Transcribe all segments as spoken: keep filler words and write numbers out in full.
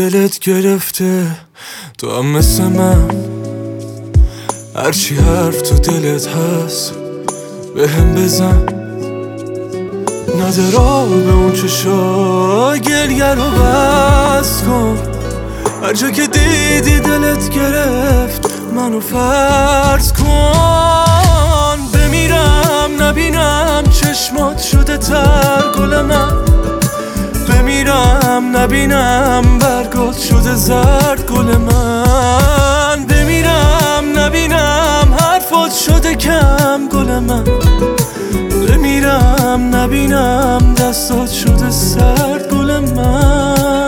دلت گرفته، تو هم مثل من هرچی حرف تو دلت هست به هم بزن. نده را به اون چشا گریه رو بس کن، هر جا که دیدی دلت گرفت منو فرض کن. بمیرم نبینم چشمات شده تر گل من، بمیرم نبینم برگات شده زرد گل من، بمیرم نبینم حرفات شده کم گل من، بمیرم نبینم دستات شده سرد گل من.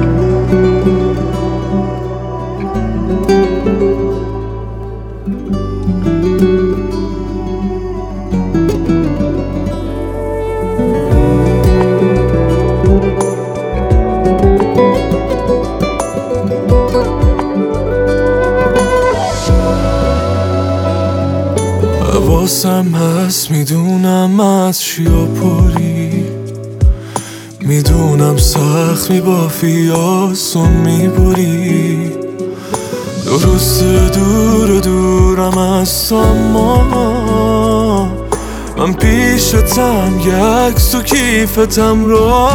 حواسم هست میدونم از چیا پری، میدونم سخت میبافی آسون میبری، درسته دور دورم از تو اما من پیشتم یک تو کیفتم رو.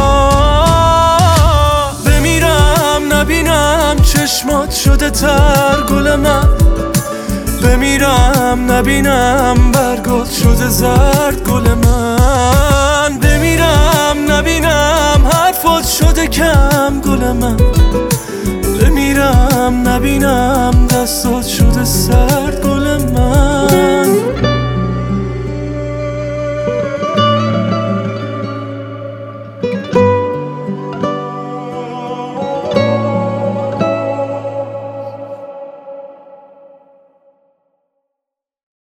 بمیرم نبینم چشمات شده تر گل من، بمیرم نبینم برگات شده زرد گل من، بمیرم نبینم حرفات شده کم گل من، بمیرم نبینم دستات شده سرد گل من.